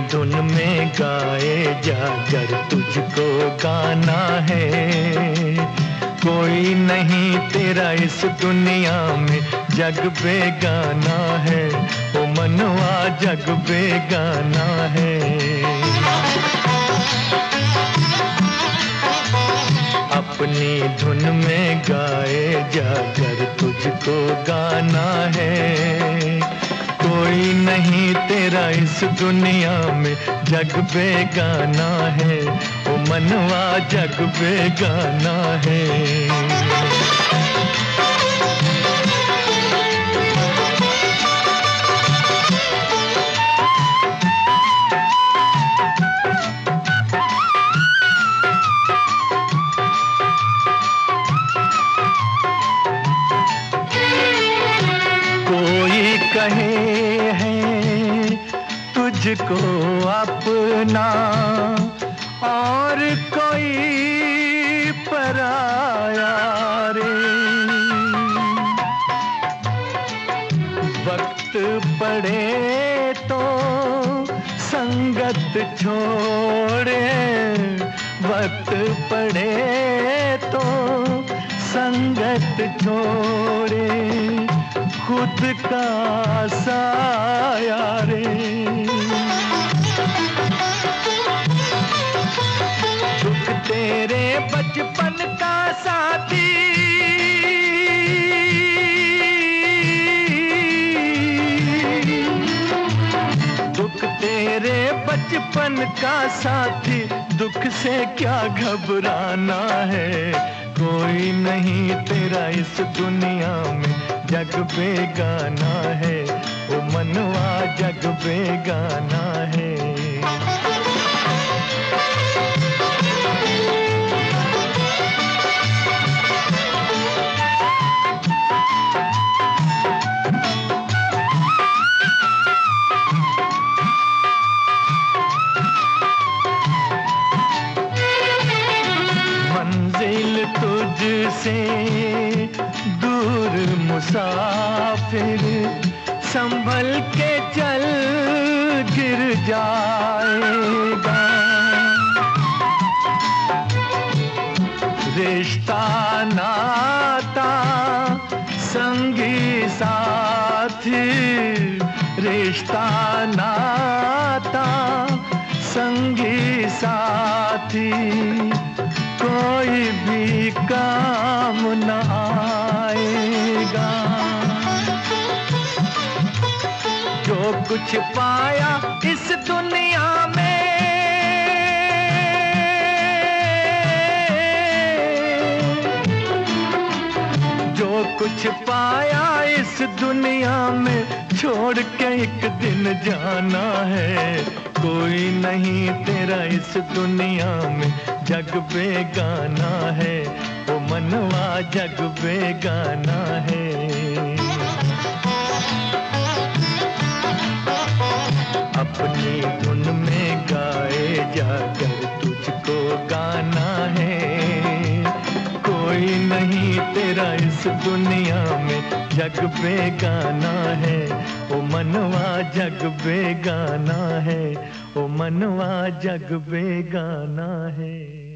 धुन में गाए जाकर तुझको गाना है। कोई नहीं तेरा इस दुनिया में, जग बेगाना है। ओ मनवा जग बेगाना है। अपनी धुन में गाए जाकर तुझको गाना है। कोई नहीं तेरा इस दुनिया में, जग बेगाना है। ओ मनवा जग बेगाना है। कहे हैं तुझको अपना और कोई पराया रे। वक्त पड़े तो संगत छोड़े, वक्त पड़े तो संगत छोड़े। खुद का साया रे। दुख तेरे बचपन का साथी, दुख तेरे बचपन का साथी। दुख से क्या घबराना है। कोई नहीं तेरा इस दुनिया में, जग बेगाना है। ओ मनवा जग बेगाना है। मंजिल तुझसे दूर मुसाफिर, संभल के चल गिर जाएगा। रिश्ता नाता संगी साथी, रिश्ता नाता संगी साथी। कोई भी काम न आएगा। जो कुछ पाया इस दुनिया में, जो कुछ पाया इस दुनिया में, छोड़ के एक दिन जाना है। कोई नहीं तेरा इस दुनिया में, जग बेगाना है। ओ मनवा जग बेगाना है। अपनी धुन में गाए जाकर तुझको गाना है। कोई नहीं तेरा इस दुनिया में, जग बेगाना है। ओ मनवा जग बेगाना है। ओ मनवा जग बेगाना है।